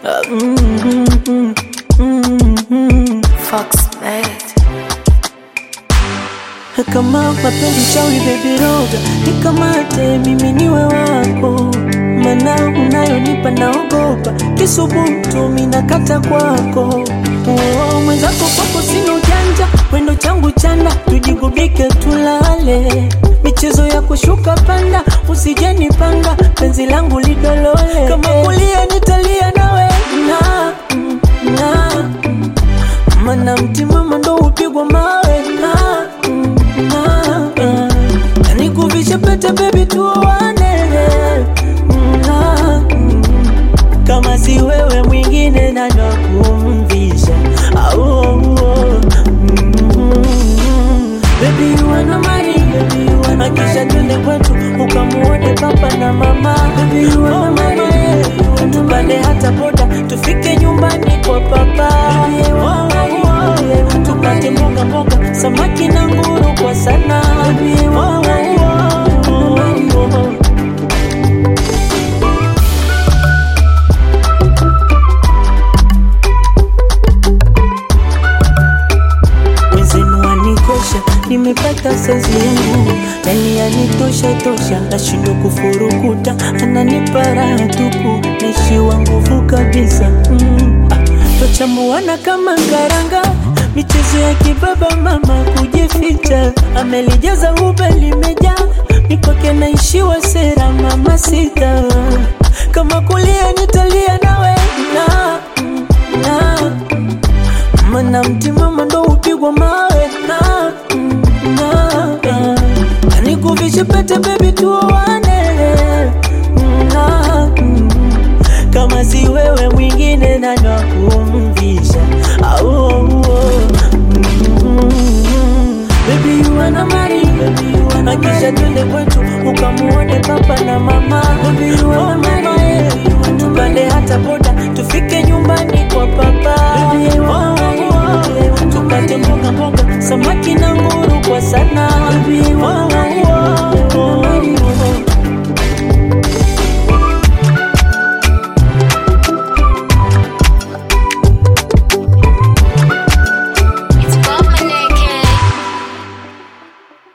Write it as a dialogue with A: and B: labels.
A: Foxmate.
B: Kama mapenzi chawi baby roga, nikamate mimi niwe wako. Mana unayonipa naogopa, kisubutu mimi nakata kwako. Mwenzako kwako sina ujanja, wendo changu chanda, tujigubike tulale. Michezo ya kushuka panda, usije nipanga, penzi langu lidolole. Kama kulia nitalia nawe mana mtima ndo upigwa mawe nikuvishe pete baby tuoane kama si wewe mwingine nani kumvisha baby you wanna marry, baby you wanna kisha twende kwetu ukamuone papa na mama. Baby you wanna marry, tupande hata boda tufike nyumbani kwa papa. Baby you wanna marry, tupate mboga mboga samaki na nguru kwa sana. Baby you wanna marry, nimepata saizi yangu, yani yanitosha tosha, nashindwa kufurukuta, ananipa raha tupu, naishiwa nguvu kabisa. Tochambuana kama karanga, michezo ya kibaba mama kujificha, amelijaza ube limejaa, mikwake naishiwa sera mama sita. Kama kulia nitalia nawe mana mtima ndo upigwa mawe nikuvishe pete baby tuoane kama si wewe mwingine nani kumvisha baby you wanna marry, baby you wanna kisha twende kwetu ukamuone papa na mama. Baby you wanna marry, tupande hata boda tufike nyumbani kwa papa. Baby